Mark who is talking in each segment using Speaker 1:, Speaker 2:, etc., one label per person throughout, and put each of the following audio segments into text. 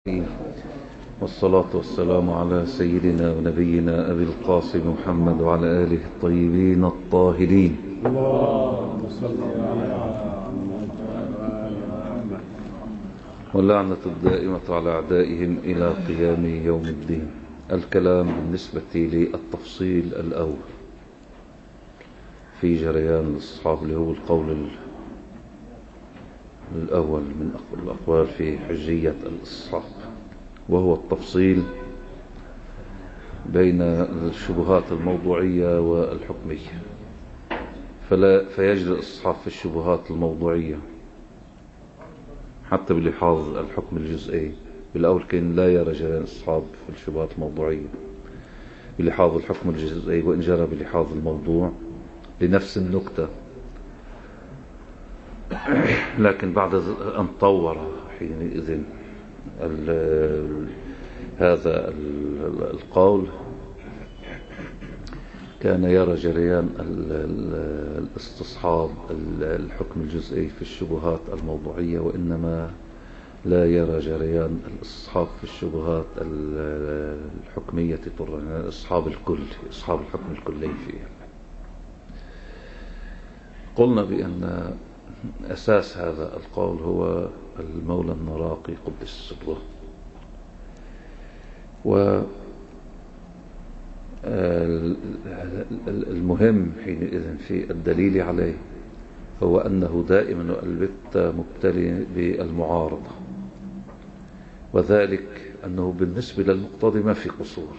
Speaker 1: والصلاة والسلام على سيدنا ونبينا أبي القاسم محمد وعلى آله الطيبين الطاهرين.
Speaker 2: اللهم صل على محمد.
Speaker 1: واللعنة الدائمة على أعدائهم إلى قيام يوم الدين. الكلام بالنسبة للتفصيل الأول في جريان الأصحاب، اللي هو القول الأول من الأقوال في حجية الأصحاب، وهو التفصيل بين الشبهات الموضوعية والحكمية. فيجري الأصحاب في الشبهات الموضوعية حتى بلحاظ الحكم الجزئي. بالأول كان لا يرى جريان الأصحاب في الشبهات الموضوعية بلحاظ الحكم الجزئي، وإن جرى بلحاظ الموضوع لنفس النكتة، لكن بعد أن طور حينئذ هذا القول كان يرى جريان الاستصحاب الحكم الجزئي في الشبهات الموضوعية، وإنما لا يرى جريان الاستصحاب في الشبهات الحكمية طرا، أصحاب الكل، أصحاب الحكم الكلي فيها. قلنا بأن أساس هذا القول هو المولى النراقي قدس سره، والمهم حينئذ في الدليل عليه هو أنه دائما والبت مبتلي بالمعارضة، وذلك أنه بالنسبة للمقتضي ما في قصور،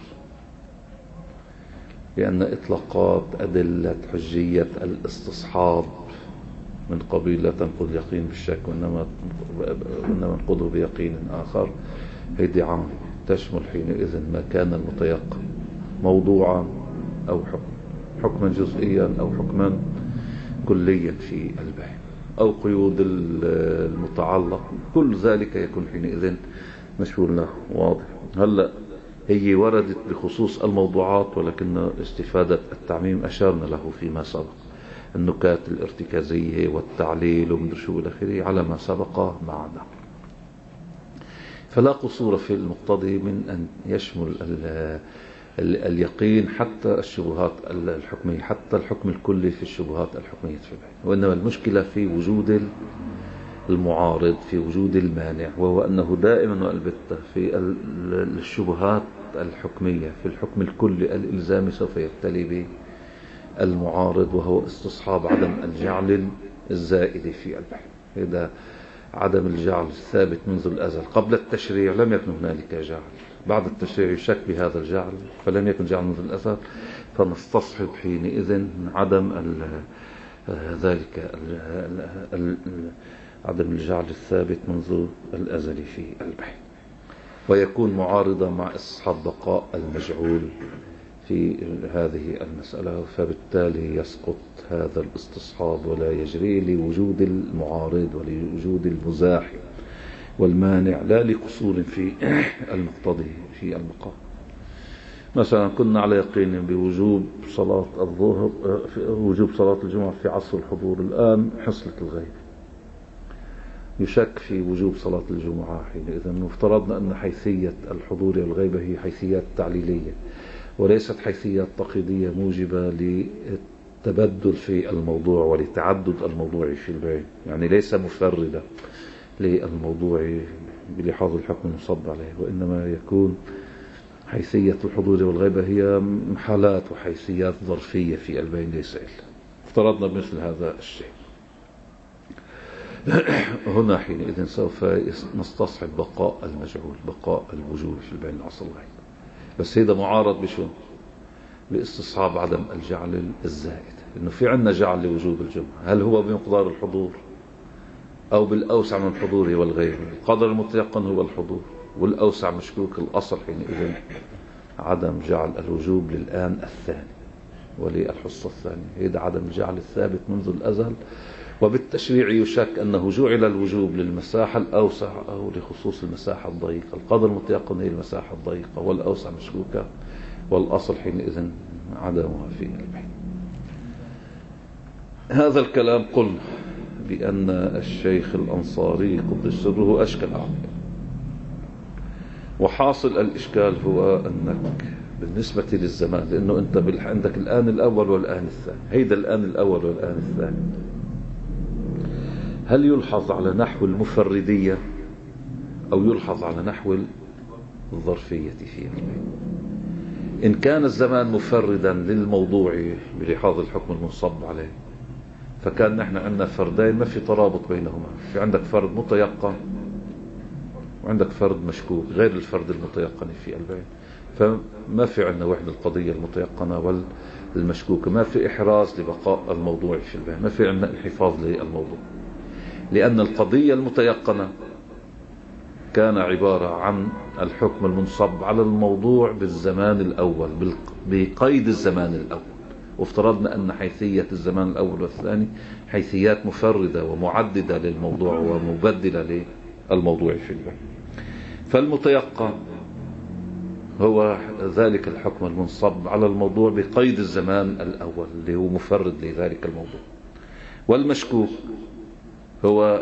Speaker 1: لأن إطلاقات أدلة حجية الاستصحاب من قبيل لا تنقض يقين بالشك وإنما ننقضه بيقين آخر، هيدي عام تشمل حينئذ ما كان المتيقن موضوعا أو حكما جزئيا أو حكما كليا في البيع أو قيود المتعلق، كل ذلك يكون حينئذ مشمول له. واضح؟ هلأ هي وردت بخصوص الموضوعات، ولكن استفادة التعميم أشارنا له فيما سبق، النكات الارتكازية والتعليل ومن شو إلى آخره على ما سبق معنا. فلا قصور في المقتضي من أن يشمل اليقين حتى الشبهات الحكمية، حتى الحكم الكلي في الشبهات الحكمية في البيع، وإنما المشكلة في وجود المعارض، في وجود المانع، وهو أنه دائما والبتة في الشبهات الحكمية في الحكم الكلي الإلزامي سوف يبتلي به المعارض، وهو استصحاب عدم الجعل الزائد في البيع. إذا عدم الجعل الثابت منذ الأزل قبل التشريع لم يكن هنالك جعل، بعد التشريع يشك بهذا الجعل فلم يكن جعل منذ الأزل، فنستصحب حينئذ عدم ذلك عدم الجعل الثابت منذ الأزل في البيع، ويكون معارضة مع استصحاب بقاء المجعول في هذه المسألة، فبالتالي يسقط هذا الاستصحاب ولا يجري لوجود المعارض ولوجود المزاحم والمانع، لا لقصور في المقتضي في البقاء. مثلا كنا على يقين بوجوب صلاة الظهر، وجوب صلاة الجمعة في عصر الحضور، الآن حصلت الغيب، يشك في وجوب صلاة الجمعة حينئذ افترضنا أن حيثية الحضور والغيبة هي حيثيات تعليلية وليست حيثيات تقييدية موجبة للتبدل في الموضوع ولتعدد الموضوع في البيع، يعني ليس مفردة للموضوع بلحاظ الحكم المصب عليه، وإنما يكون حيثية الحضور والغيبة هي حالات وحيثيات ظرفية في البيع ليس إلا. افترضنا بمثل هذا الشيء، هنا حينئذ سوف نستصحب بقاء المجعول، بقاء الوجوب في البيع العصر الغيب، بس هذا معارض بشو؟ باستصحاب عدم الجعل الزائد، إنه في عندنا جعل لوجوب الجمعة، هل هو بمقدار الحضور أو بالأوسع من الحضور والغيبة؟ القدر المتيقن هو الحضور، والأوسع مشكوك. الأصل حينئذ عدم جعل الوجوب للآن الثاني وللحصة الثانية، هذا عدم الجعل الثابت منذ الأزل، وبالتشريع يشك أنه جعل الوجوب للمساحة الأوسع أو لخصوص المساحة الضيقة. القدر المتيقن هي المساحة الضيقة والأوسع مشكوكة، والأصل حينئذ عدمها في البيع. هذا الكلام قلنا بأن الشيخ الأنصاري قدس سره أشكل عليه، وحاصل الإشكال هو أنك بالنسبة للزمان، لأنه أنت عندك الآن الأول والآن الثاني، هيدا الآن الأول والآن الثاني، هل يلحظ على نحو المفردية أو يلحظ على نحو الظرفية فيه؟ إن كان الزمان مفردا للموضوع بلحاظ الحكم المنصب عليه، فكان نحن عندنا فردين ما في ترابط بينهما، في عندك فرد متيقن وعندك فرد مشكوك غير الفرد المتيقن في البين، فما في عندنا وحدة القضية المتيقنة والمشكوكة، ما في إحراز لبقاء الموضوع في البين، ما في عندنا انحفاظ للموضوع، لأن القضية المتيقنة كان عبارة عن الحكم المنصب على الموضوع بالزمان الأول بقيد الزمان الأول، وافترضنا أن حيثية الزمان الأول والثاني حيثيات مفردة ومعددة للموضوع ومبدلة للموضوع في البين. فالمتيقن هو ذلك الحكم المنصب على الموضوع بقيد الزمان الأول اللي هو مفرد لذلك الموضوع، والمشكوك هو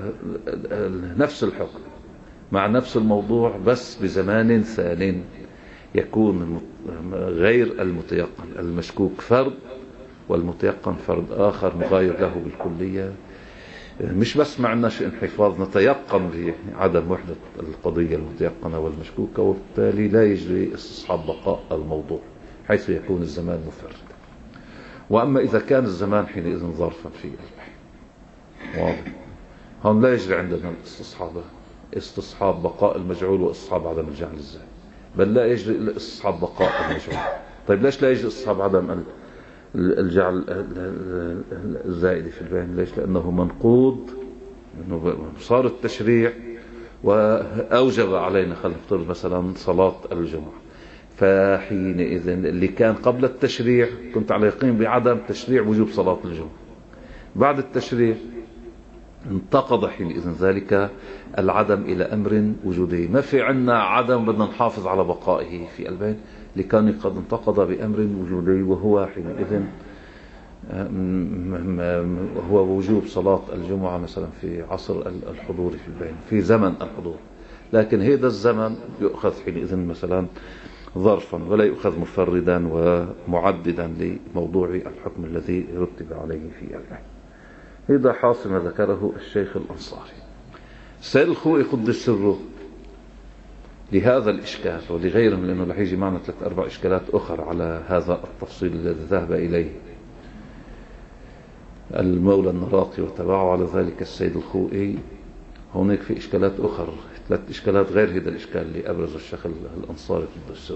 Speaker 1: نفس الحكم مع نفس الموضوع بس بزمان ثاني يكون غير المتيقن. المشكوك فرد والمتيقن فرد آخر مغاير له بالكلية، مش بس معناش انحفاظ، نتيقن بعدم وحدة القضية المتيقنة والمشكوكة، وبالتالي لا يجري استصحاب بقاء الموضوع حيث يكون الزمان مفرد. وأما إذا كان الزمان حينئذ ظرفا في البحث واضح، هون لا يجري عندنا استصحاب بقاء المجعول واستصحاب عدم الجعل الزائد، بل لا يجري إلا استصحاب بقاء المجعول. طيب ليش لا يجري استصحاب عدم الجعل الزائد في البين؟ ليش؟ لأنه منقوض، لأنه صار التشريع وأوجب علينا خلينا نفترض مثلا صلاة الجمعة، فحينئذ اللي كان قبل التشريع كنت على يقين بعدم تشريع وجوب صلاة الجمعة، بعد التشريع انتقض حينئذ ذلك العدم إلى أمر وجودي، ما في عنا عدم بدنا نحافظ على بقائه في البين، لكان قد انتقض بأمر وجودي، وهو حينئذ هو وجوب صلاة الجمعة مثلا في عصر الحضور في البين، في زمن الحضور. لكن هذا الزمن يؤخذ حينئذ مثلا ظرفا ولا يؤخذ مفردا ومعددا لموضوع الحكم الذي رتب عليه في البين. هذا حاصل ما ذكره الشيخ الأنصاري. السيد الخوئي قدس سره لهذا الإشكال ولغيره، لأنه رح يجي معنا 3-4 إشكالات أخرى على هذا التفصيل الذي ذهب إليه المولى النراقي وتبعه على ذلك السيد الخوئي. هناك في إشكالات أخرى 3 إشكالات غير هذا الإشكال اللي أبرز الشيخ الأنصاري قدس سره،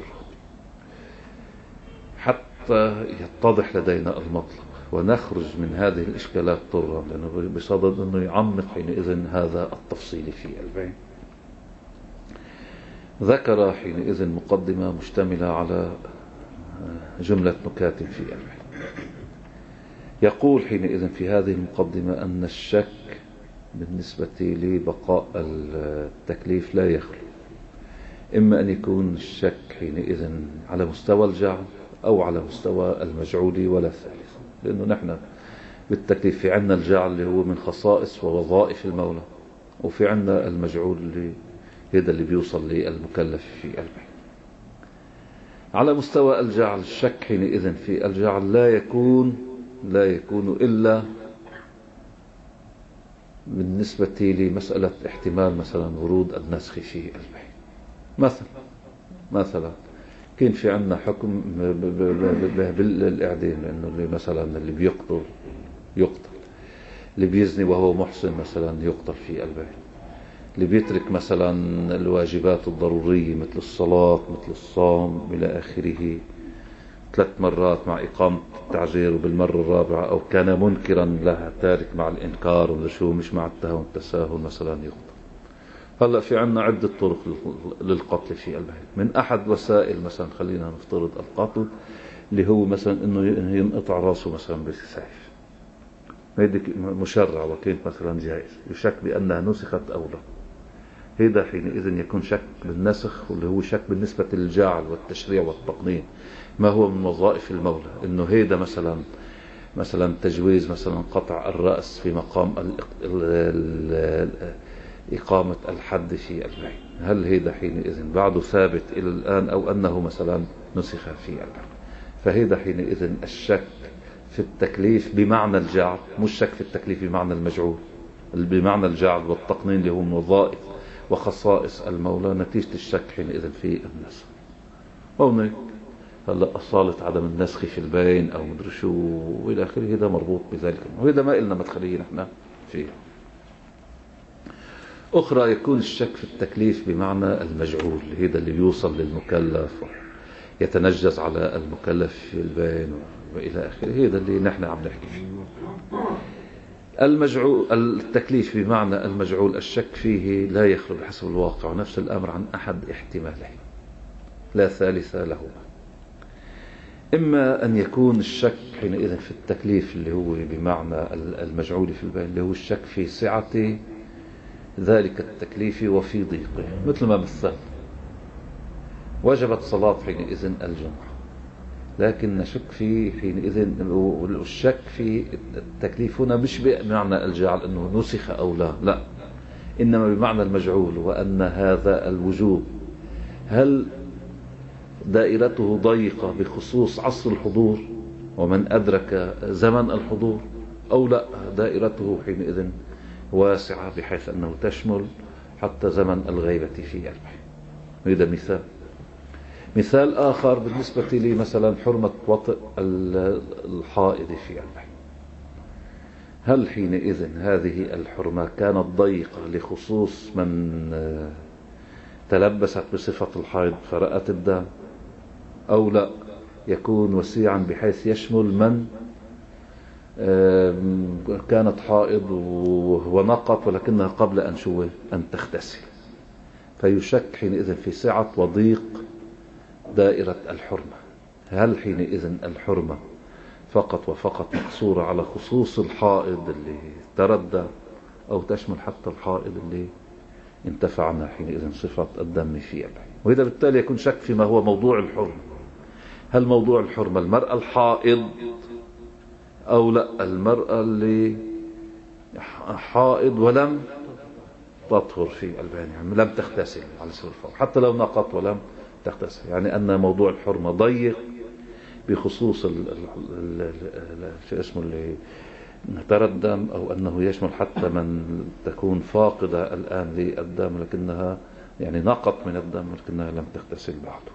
Speaker 1: حتى يتضح لدينا المطلب ونخرج من هذه الإشكالات طرا، لأنه بصدد أنه يعمق حينئذ هذا التفصيل في البين. ذكر حينئذ مقدمة مشتملة على جملة نكات في البين. يقول حينئذ في هذه المقدمة أن الشك بالنسبة لبقاء التكليف لا يخلو، إما أن يكون الشك حينئذ على مستوى الجعل أو على مستوى المجعول ولا ثالث، لأنه نحن بالتكليف في عنا الجعل اللي هو من خصائص ووظائف المولى، وفي عنا المجعول اللي هذا اللي بيوصل للمكلف في البين. على مستوى الجعل الشك حينئذ في الجعل لا يكون إلا بالنسبة لمسألة احتمال مثلا ورود النسخ في البين. مثلا كان في عنا حكم بالإعدام، لأنه اللي مثلا اللي يقتل، اللي بيزني وهو محسن مثلا يقتل في البين، اللي بيترك مثلا الواجبات الضرورية مثل الصلاة مثل الصوم إلى آخره 3 مرات مع إقامة التعزير، وبالمرة الرابعة أو كان منكرا لها تارك مع الإنكار وشو مش مع التساهل مثلا يقتل. هلأ في عنا عدة طرق للقتل في البين. من أحد وسائل مثلا خلينا نفترض القتل اللي هو مثلا إنه ينقطع راسه مثلا بالسيف، هيدي مشرع وكانت مثلا جائز، يشك بأنها نسخت أو لا. هذا حينئذ يكون شك بالنسخ، واللي هو شك بالنسبة للجعل والتشريع والتقنين، ما هو من وظائف المولى، إنه هذا مثلا تجويز مثلا قطع الرأس في مقام إقامة الحد في البين. هل هذا حينئذ بعد ثابت إلى الآن أو أنه مثلا نسخ في البين؟ فهذا حينئذ الشك في التكليف بمعنى الجعل، مش شك في التكليف بمعنى المجعول. بمعنى الجعل والتقنين اللي هو من وظائف وخصائص المولى، نتيجة الشك حينئذ في النسخ. هونيك هلا أصالة عدم النسخ في البين أو مدري شو وإلى آخره، هذا مربوط بذلك، وهذا ما إلنا مدخلين نحن فيه. أخرى يكون الشك في التكليف بمعنى المجعول، هذا اللي بيوصل للمكلف يتنجز على المكلف في البين وإلى آخره، هذا اللي نحن عم نحكي فيه. المجعول التكليف بمعنى المجعول الشك فيه لا يخلو بحسب الواقع نفس الأمر عن أحد احتمالين لا ثالث لهما. إما أن يكون الشك حينئذ في التكليف اللي هو بمعنى المجعول في البين، اللي هو الشك في سعة ذلك التكليف وفي ضيقه، مثل ما مثل وجبت صلاة حينئذ الجمعة، لكن نشك في حينئذ، والشك في التكليف هنا مش بمعنى الجعل أنه نسخ أو لا، إنما بمعنى المجعول، وأن هذا الوجوب هل دائرته ضيقة بخصوص عصر الحضور ومن أدرك زمن الحضور، أو لا دائرته حينئذ واسعة بحيث أنه تشمل حتى زمن الغيبة في البين. هذا مثال آخر بالنسبة لي مثلا حرمة وطئ الحائض في البين. هل حينئذ هذه الحرمة كانت ضيقة لخصوص من تلبست بصفة الحائض فرأت الدم، أو لا يكون وسيعا بحيث يشمل من كانت حائض ونقط ولكنها قبل أن تغتسل، فيشك حينئذ في سعة وضيق دائرة الحرمة. هل حينئذ الحرمة فقط وفقط مقصورة على خصوص الحائض اللي تردى، أو تشمل حتى الحائض اللي انتفعنا حينئذ صفة الدم في البين؟ وإذا بالتالي يكون شك فيما هو موضوع الحرمة. هل موضوع الحرمة المرأة الحائض أو لا المرأة اللي حائض ولم تطهر في البين، يعني لم تغتسل على سبيل الفرض، حتى لو نقط ولم تغتسل، يعني أن موضوع الحرمة ضيق بخصوص شو اسمه اللي تردم، أو أنه يشمل حتى من تكون فاقدة الآن للدم لكنها يعني نقط من الدم لكنها لم تغتسل بعده.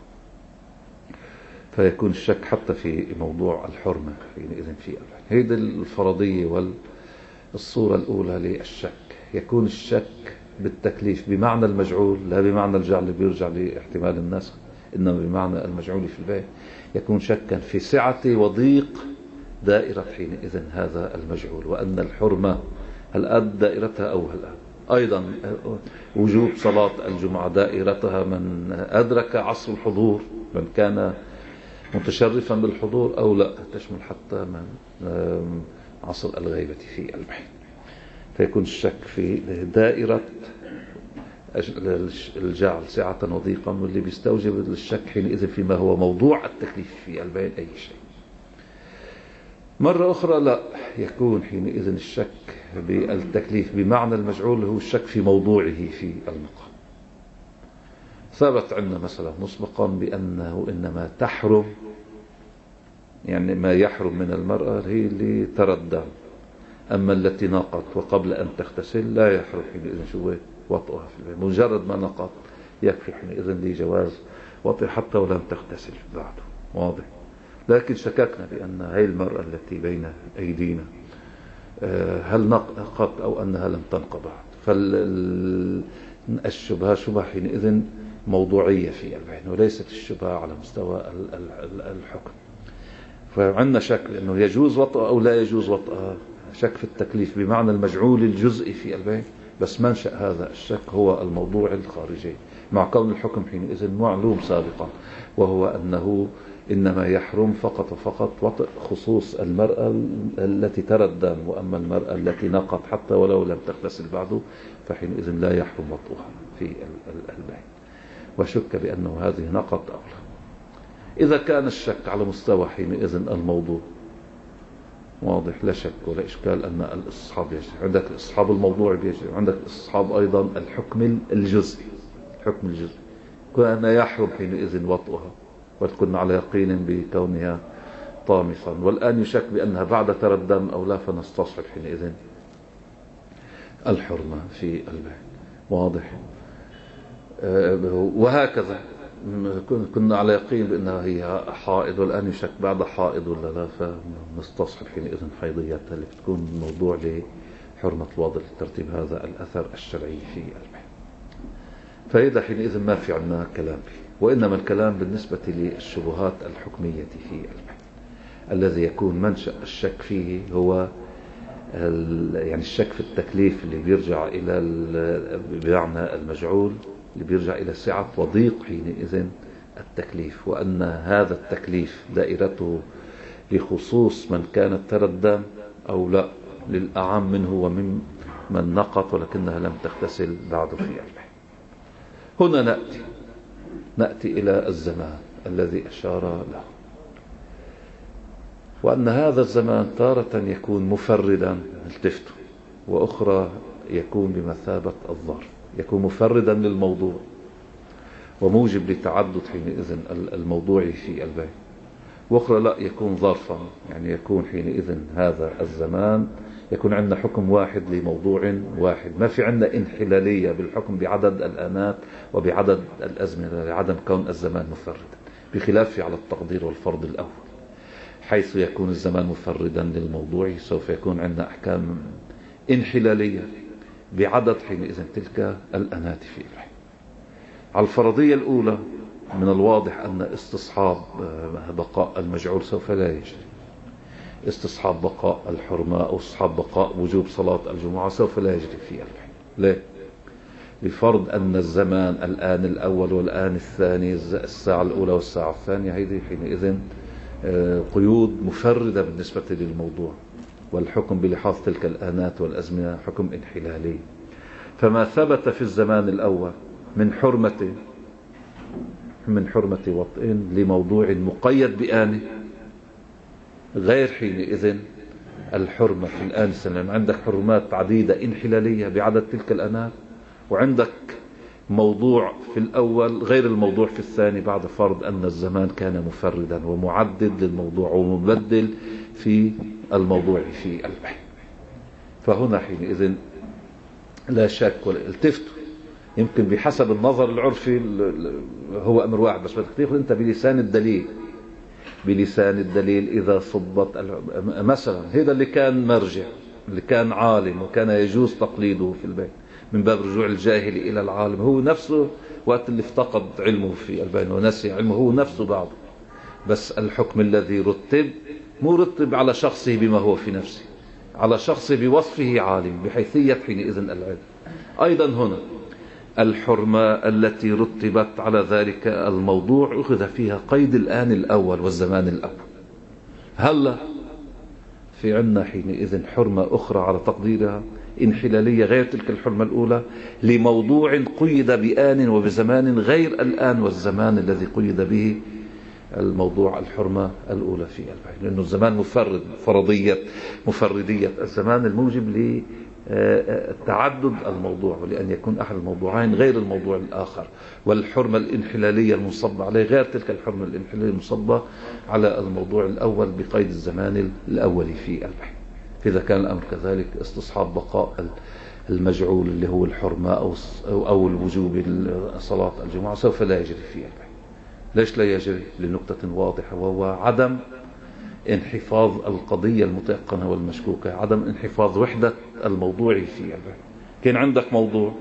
Speaker 1: فيكون الشك حتى في موضوع الحرمة حينئذ في البين. هذه الفرضية والصورة الأولى للشك. يكون الشك بالتكليف بمعنى المجعول لا بمعنى الجعل اللي بيرجع لاحتمال النسخ، إنما بمعنى المجعول في البين. يكون شكا في سعة وضيق دائرة حينئذ هذا المجعول، وأن الحرمة هل أد دائرتها أو هل أد. أيضا وجوب صلاة الجمعة دائرتها من أدرك عصر الحضور، من كان متشرفا بالحضور، أو لا تشمل حتى من عصر الغيبة في البين. فيكون الشك في دائرة الجعل سعة وضيقا، واللي بيستوجب الشك حينئذ فيما هو موضوع التكليف في البين أي شيء. مرة أخرى لا يكون حينئذ الشك بالتكليف بمعنى المجعول هو الشك في موضوعه في المقام. ثبت عندنا مثلا مسبقا بأنه إنما تحرم، يعني ما يحرم من المرأة هي اللي تردى، أما التي نقط وقبل أن تغتسل لا يحرم حينئذ شو وطئها في البين، مجرد ما نقط يكفي حينئذ لجواز وطئ حتى ولم تغتسل بعده. واضح؟ لكن شككنا بأن هذه المرأة التي بين أيدينا هل نقط أو أنها لم تنقض بعد، فالشبهة شبهة حينئذ موضوعية في البين وليست الشبهة على مستوى الحكم. فعندنا شك أنه يجوز وطأ أو لا يجوز وطأ، شك في التكليف بمعنى المجعول الجزئي في البين، بس منشأ هذا الشك هو الموضوع الخارجي، مع كون الحكم حينئذ معلوم سابقا، وهو أنه إنما يحرم فقط وفقط وطئ خصوص المرأة التي تردى، وأما المرأة التي نقط حتى ولو لم تغتسل بعده فحينئذ لا يحرم وطئها في البين. وشك بأنه هذه نقط أو لا. إذا كان الشك على مستوى حينئذ الموضوع، واضح، لا شك ولا إشكال أن الاستصحاب يجري. عندك الاستصحاب الموضوعي بيجري، وعندك الاستصحاب أيضا الحكم الجزئي. الحكم الجزئي كان يحرم حينئذ وطئها، وكنا على يقين بكونها طامسا، والآن يشك بأنها بعد ترى الدم أو لا، فنستصحب حينئذ الحرمة في البيع. واضح. وهكذا كنا على يقين بأنها هي حائض، والآن يشك بعد حائض ولا لا، فنستصحب حينئذ حيضيتها اللي بتكون موضوع لحرمة الوضع لترتيب هذا الأثر الشرعي في البيع. فإذا حينئذ ما في عنا كلام فيه، وإنما الكلام بالنسبة للشبهات الحكمية في البيع الذي يكون منشأ الشك فيه هو يعني الشك في التكليف اللي بيرجع إلى بمعنى المجعول، اللي بيرجع إلى سعة وضيق حينئذ التكليف، وأن هذا التكليف دائرته لخصوص من كانت ترى الدم أو لا، للأعم منه ومن من نقط ولكنها لم تغتسل بعد في البيع. هنا نأتي إلى الزمان الذي أشار له، وأن هذا الزمان تارة يكون مفردا التفتوا، وأخرى يكون بمثابة الظرف، يكون مفردا للموضوع وموجب لتعدد حينئذ الموضوع في البيع، وأخرى لا يكون ظرفا، يعني يكون حينئذ هذا الزمان يكون عندنا حكم واحد لموضوع واحد، ما في عندنا انحلالية بالحكم بعدد الآنات وبعدد الأزمنة لعدم كون الزمان مفردا، بخلاف على التقدير والفرض الأول، حيث يكون الزمان مفردا للموضوع سوف يكون عندنا أحكام انحلالية بعدد حينئذ تلك الآنات في البيع. على الفرضية الأولى من الواضح أن استصحاب بقاء المجعول سوف لا يجري، استصحاب بقاء الحرمة أو استصحاب بقاء وجوب صلاة الجمعة سوف لا يجري في البيع. ليه؟ بفرض أن الزمان الآن الأول والآن الثاني، الساعة الأولى والساعة الثانية، هذه حينئذ قيود مفردة بالنسبة للموضوع، والحكم بلحاظ تلك الآنات والأزمنة حكم انحلالي. فما ثبت في الزمان الأول من حرمة وطئ لموضوع مقيد بآنه غير حينئذ الحرمة في الآن السنة. عندك حرمات عديدة انحلالية بعدد تلك الآنات، وعندك موضوع في الأول غير الموضوع في الثاني بعد فرض أن الزمان كان مفردا ومعدد للموضوع ومبدل في الموضوع في البيع. فهنا حينئذ لا شك ولا التفتوا، يمكن بحسب النظر العرفي هو أمر واحد، بس بدك تاخذ أنت بلسان الدليل إذا صبت مثلا هذا اللي كان مرجع، اللي كان عالم وكان يجوز تقليده في البيع من باب رجوع الجاهل إلى العالم، هو نفسه وقت اللي افتقد علمه في البيع ونسي علمه هو نفسه بعض، بس الحكم الذي رتب مو رتب على شخصه بما هو في نفسه، على شخصه بوصفه عالم بحيثية حينئذ العلم. أيضا هنا الحرمة التي رتبت على ذلك الموضوع أخذ فيها قيد الآن الأول والزمان الأول. هلا في عنا حينئذ حرمة أخرى على تقديرها انحلالية غير تلك الحرمة الأولى لموضوع قيد بآن وبزمان غير الآن والزمان الذي قيد به الموضوع الحرمة الأولى في البيع، لأنه الزمان مفردية الزمان الموجب لتعدد الموضوع، ولأن يكون أحد الموضوعين غير الموضوع الآخر، والحرمة الانحلالية المصبة عليه غير تلك الحرمة الانحلالية المصبة على الموضوع الأول بقيد الزمان الأولي في البيع. إذا كان الأمر كذلك استصحاب بقاء المجعول اللي هو الحرمة أو الوجوب صلاة الجمعة سوف لا يجري في البيع. ليش لا يجري؟ لنقطة واضحة، وهو عدم انحفاظ القضية المتيقنة والمشكوكة، عدم انحفاظ وحدة الموضوع في البيع. كان عندك موضوع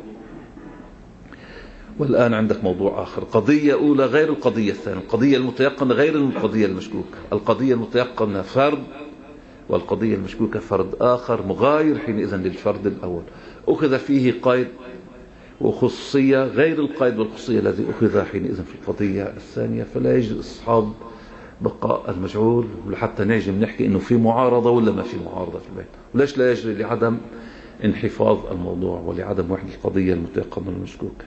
Speaker 1: والآن عندك موضوع آخر، قضية أولى غير القضية الثانية، القضية المتيقنة غير القضية المشكوكة، القضية المتيقنة فرد والقضية المشكوكة فرد آخر مغاير حينئذ للفرد الأول، أخذ فيه قيد وخصوصية غير القيد والخصوصية الذي أخذ حينئذ في القضية الثانية، فلا يجري استصحاب بقاء المجعول لحتى نجم نحكي إنه في معارضة ولا ما في معارضة في البيت. وليش لا يجري؟ لعدم انحفاظ الموضوع ولعدم وحدة القضية المتيقنة والمشكوكة.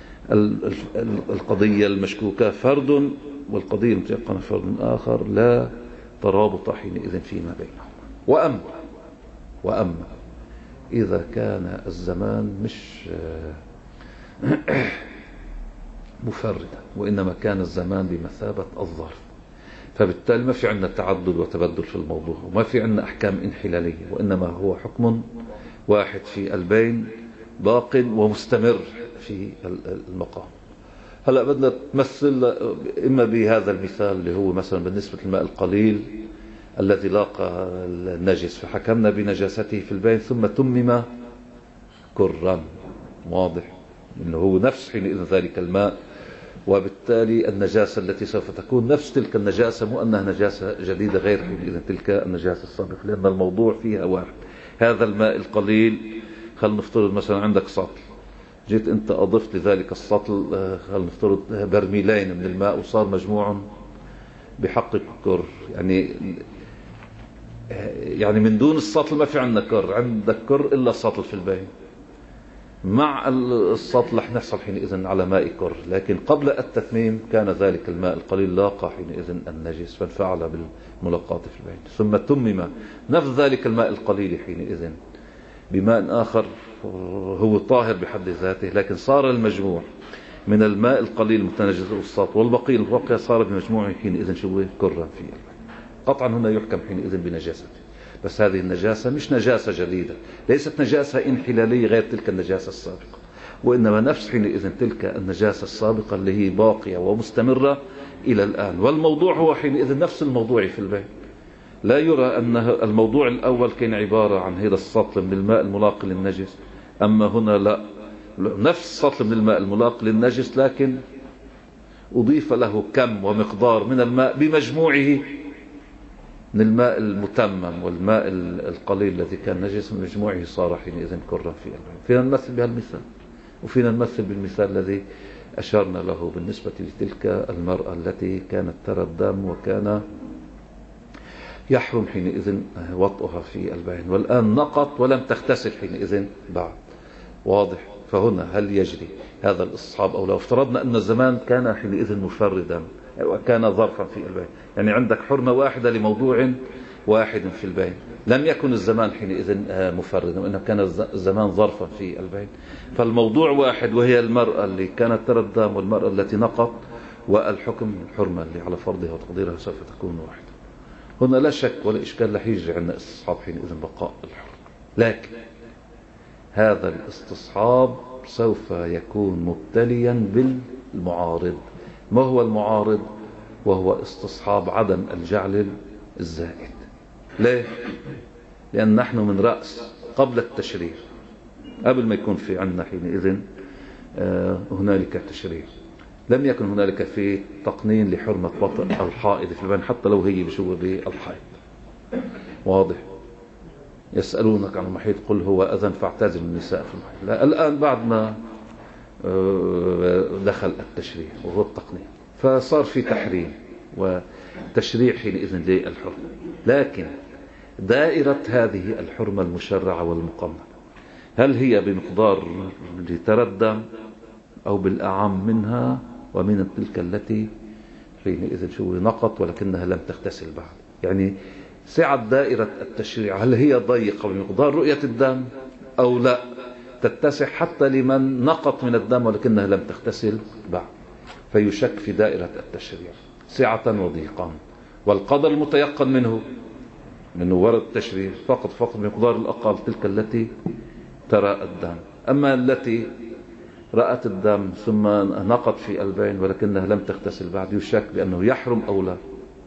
Speaker 1: القضية المشكوكة فرد والقضية المتيقنة فرد آخر، لا ترابط حينئذ فيما بينهم. وأما إذا كان الزمان مش مفردا، وإنما كان الزمان بمثابة الظرف، فبالتالي ما في عندنا تعدد وتبدل في الموضوع، وما في عندنا أحكام انحلالية، وإنما هو حكم واحد في البين باق ومستمر في المقام. هلأ بدنا تمثل إما بهذا المثال اللي هو مثلا بالنسبة للماء القليل الذي لاقى النجس فحكمنا بنجاسته في البين ثم تمم كرا، واضح إنه هو نفس حينئذ ذلك الماء، وبالتالي النجاسة التي سوف تكون نفس تلك النجاسة، مو أنها نجاسة جديدة غير حينئذ تلك النجاسة السابقة، لأن الموضوع فيها واحد. هذا الماء القليل، خلينا نفترض مثلا عندك سطل، جيت أنت أضفت لذلك السطل خلينا نفترض برميلين من الماء وصار مجموع بحق الكر، يعني من دون السطل ما في عندنا كر، عندك كر إلا سطل في البين، مع السطل رح نحصل حينئذ على ماء كر، لكن قبل التتميم كان ذلك الماء القليل لاقى حينئذ النجس فانفعل بالملاقاة في البين، ثم تمم نفس ذلك الماء القليل حينئذ بماء آخر هو طاهر بحد ذاته، لكن صار المجموع من الماء القليل المتنجس والسطل والبقي صار بمجموعه حينئذ كرا فيه. قطعا هنا يحكم حينئذ بنجاسته، بس هذه النجاسة مش نجاسة جديدة، ليست نجاسة انحلالية غير تلك النجاسة السابقة، وإنما نفس حينئذ تلك النجاسة السابقة اللي هي باقية ومستمرة إلى الآن. والموضوع هو حينئذ نفس الموضوع في البين، لا يرى أن الموضوع الأول كان عبارة عن هذا السطل من الماء الملاق للنجس، أما هنا لا، نفس السطل من الماء الملاق للنجس لكن أضيف له كم ومقدار من الماء بمجموعه من الماء المتمم والماء القليل الذي كان نجس، من مجموعه صار حينئذ كرا في البين. فينا نمثل بهالمثال، وفينا نمثل بالمثال الذي أشرنا له بالنسبة لتلك المرأة التي كانت ترى الدم وكان يحرم حينئذ وطئها في البين، والآن نقط ولم تغتسل حينئذ بعد، واضح. فهنا هل يجري هذا الاستصحاب أو لا؟ افترضنا أن الزمان كان حينئذ مفردا وكان ظرفا في البين، يعني عندك حرمة واحدة لموضوع واحد في البين، لم يكن الزمان حينئذ مفردا وإنما كان الزمان ظرفا في البين، فالموضوع واحد وهي المرأة اللي كانت ترى الدم والمرأة التي نقط، والحكم الحرمة اللي على فرضها وتقديرها سوف تكون واحدة. هنا لا شك ولا إشكال رح يجري عندنا استصحاب حينئذ بقاء الحرمة، لكن هذا الاستصحاب سوف يكون مبتليا بالمعارض. ما هو المعارض؟ وهو استصحاب عدم الجعل الزائد. ليه؟ لأن نحن من رأس قبل التشريع، قبل ما يكون في عندنا حينئذ هنالك تشريع، لم يكن هنالك في تقنين لحرمة وطئ الحائض في البين حتى لو هي بشوة بالحائض، واضح. يسألونك عن المحيض قل هو أذن فاعتزلوا النساء في المحيض. لا، الآن بعد ما دخل التشريع وهو التقنين فصار في تحريم وتشريع حينئذ للحرمة، لكن دائرة هذه الحرمة المشرعة والمقننة هل هي بمقدار لتردم أو بالأعم منها ومن تلك التي حينئذ نقط ولكنها لم تغتسل بعد؟ يعني سعة دائرة التشريع هل هي ضيقة بمقدار رؤية الدم أو لا، تتسع حتى لمن نقط من الدم ولكنها لم تغتسل بعد، فيشك في دائرة التشريع سعة وضيقا. والقدر المتيقن منه ورد التشريع فقط بمقدار الأقل تلك التي ترى الدم، أما التي رأت الدم ثم نقط في البين ولكنها لم تغتسل بعد يشك بأنه يحرم أو لا.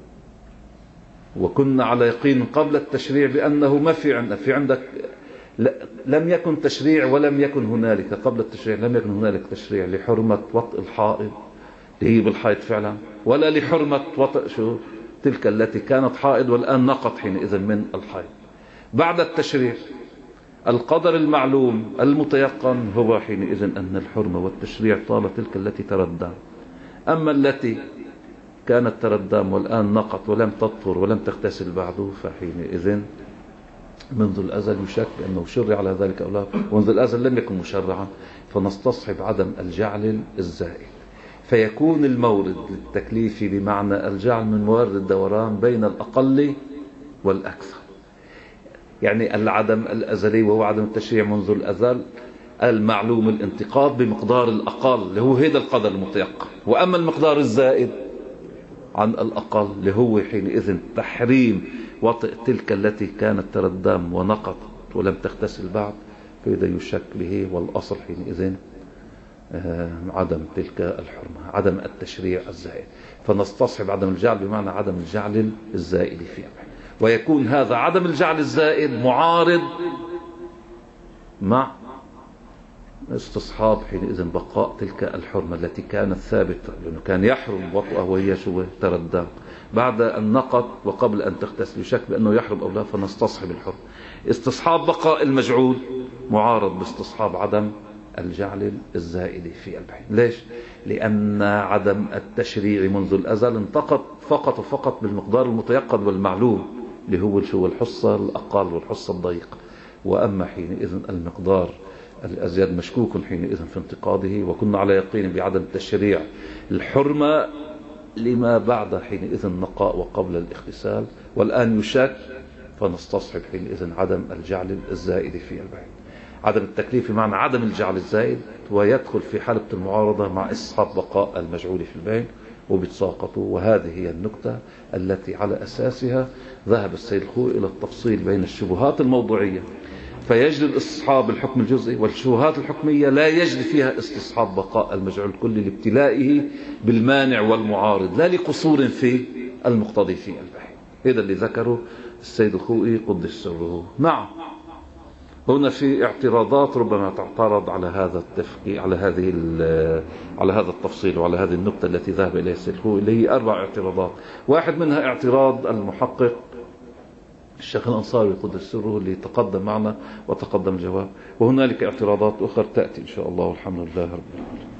Speaker 1: وكنا على يقين قبل التشريع بأنه ما في عندك لم يكن تشريع ولم يكن هنالك قبل التشريع لم يكن هنالك تشريع لحرمة وطئ الحائض اللي هي بالحائض فعلا، ولا لحرمة وطئ تلك التي كانت حائض والآن نقط حينئذ من الحائض. بعد التشريع القدر المعلوم المتيقن هو حينئذ أن الحرمة والتشريع طال تلك التي ترى الدم، أما التي كانت ترى الدم والآن نقط ولم تطهر ولم تغتسل بعده فحينئذ منذ الأزل يشك بأنه شرع على ذلك أو لا، ومنذ الأزل لم يكن مشرعا، فنستصحب عدم الجعل الزائد، فيكون المورد للتكليف بمعنى الجعل من موارد الدوران بين الأقل والأكثر. يعني العدم الأزلي وهو عدم التشريع منذ الأزل المعلوم الانتقاض بمقدار الأقل اللي هو هذا القدر المتيقن. وأما المقدار الزائد عن الأقل اللي هو حينئذ تحريم وطئ تلك التي كانت تردم ونقضت ولم تغتسل بعد، فإذا يشك به، والأصل حينئذ عدم تلك الحرمة، عدم التشريع الزائد. فنستصحب عدم الجعل بمعنى عدم الجعل الزائد فيها، ويكون هذا عدم الجعل الزائد معارض مع استصحاب حينئذ بقاء تلك الحرمة التي كانت ثابتة، لأنه كان يحرم وطئها وهي تردم بعد أن نقض وقبل أن تغتسل يشك بأنه يحرم أو لا، فنستصحب الحرمة. استصحاب بقاء المجعول معارض باستصحاب عدم الجعل الزائد في البحث. ليش؟ لأن عدم التشريع منذ الأزل انتقد فقط وفقط بالمقدار المتيقن والمعلوم اللي هو شو الحصة الأقل والحصة الضيقة. وأما حينئذ المقدار الأزيد مشكوك حينئذ في انتقاده، وكنا على يقين بعدم تشريع الحرمة لما بعد حينئذ النقاء وقبل الاغتسال، والآن يشك، فنستصحب حينئذ عدم الجعل الزائد في البعين. عدم التكليف بمعنى عدم الجعل الزائد، ويدخل في حالة المعارضة مع استصحاب بقاء المجعول في البعين وبتساقطوا. وهذه هي النكتة التي على أساسها ذهب السيد الخوئي إلى التفصيل بين الشبهات الموضوعية، فيجري الاستصحاب الحكم الجزئي، والشبهات الحكمية لا يجري فيها استصحاب بقاء المجعول الكلي لابتلائه بالمانع والمعارض، لا لقصور في المقتضي في البحث. هذا اللي ذكره السيد الخوئي قدس سره. نعم، هنا في اعتراضات ربما تعترض على هذا التفكير، على هذا التفصيل وعلى هذه النقطة التي ذهب إليها السيد الخوئي، اللي هي 4 اعتراضات. واحد منها اعتراض المحقق الشيخ الأنصاري قدس سره اللي تقدم معنا وتقدم الجواب، وهنالك اعتراضات أخرى تأتي إن شاء الله، والحمد لله رب العالمين.